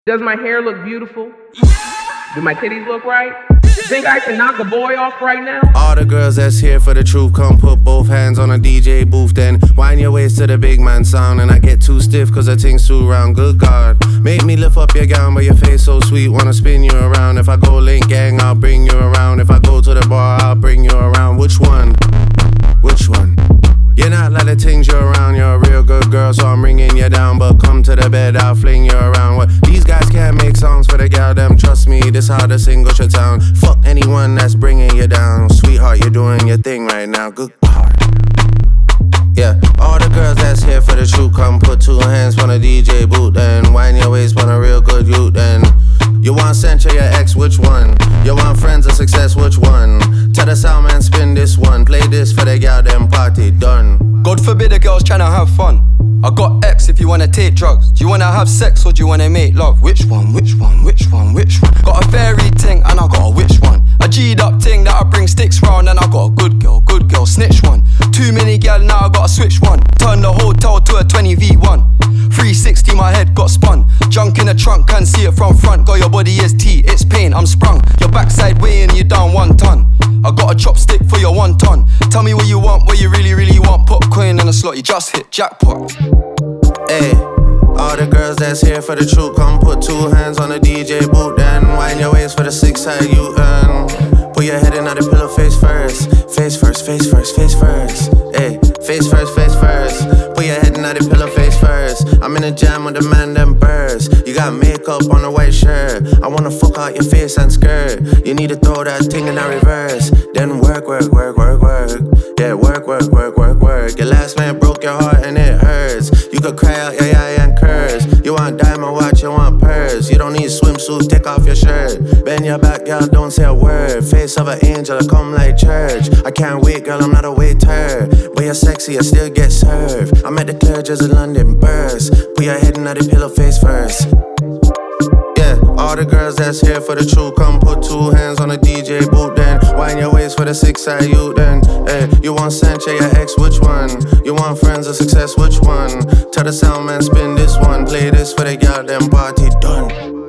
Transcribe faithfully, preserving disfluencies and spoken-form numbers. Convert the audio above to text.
Does my hair look beautiful? Do my titties look right? Think I can knock a boy off right now? All the girls that's here for the truth, come put both hands on a D J booth. Then wind your waist to the big man sound. And I get too stiff cause the thing's too round. Good God, make me lift up your gown, but your face so sweet, wanna spin you around. If I go link gang, I'll bring you around. If I go to the bar, I'll bring you around. Which one? Which one? You're not like the things you're around. You're a real good girl, so I'm bringing you down. But come to the bed, I'll fling you around. What? These guys can't make songs for the gal, them. Trust me, this how the single should sound. Fuck anyone that's bringing you down. Sweetheart, you're doing your thing right now. Good God. Yeah, all the girls that's here for the truth, come put two hands on a D J boot. Then wind your waist on a real good youth. Then you want censure your ex, which one? You want friends of success, which one? Tell the sound man, spin this one. Play this for the gal, them party done. God forbid a girl's tryna have fun. I got X if you wanna take drugs. Do you wanna have sex or do you wanna make love? Which one, which one, which one, which one? Got a fairy ting and I got a which one? A G'd up ting that I bring sticks round. And I got a good girl, good girl, snitch one. Too many gal now I gotta switch one. Turn the hotel to a twenty V one. three sixty my head got spun. Junk in the trunk, can't see it from front. Got your body is T, it's pain, I'm sprung. Your backside weighing you down one ton. I got a chopstick for your one ton. Tell me what you want, what you really, really want. Put a coin in a slot, you just hit jackpot. Hey, all the girls that's here for the truth, come put two hands on the D J boot. Then wind your waist for the six side you earn. Put your head in the pillow face first. Face first, face first, face first. Hey, face first, face first. Put your head in the pillow face first. I'm in a jam with the man, them birds. You got makeup on a white shirt. I wanna fuck out your face and skirt. You need to throw that thing in a reverse. Then work, work, work, work, work. Yeah, work, work, work, work, work. Your last man broke your heart and it hurts. You could cry out your eye and curse. You want diamond watch, you want purse. You don't need swimsuit, take off your shirt. Bend your back, girl, don't say a word. Face of an angel, I come like church. I can't wait, girl, I'm not a waiter. But you're sexy, I still get served. I'm at the clear just a London burst. Put your head in the pillow face first. Yeah, all the girls that's here for the truth, come put two hands on the D J boot. Then wind your waist for the six side you. Then hey, you want censure your ex, which one? You want friends of success, which one? Tell the sound man, spin this one. Play this for the gal, them party done.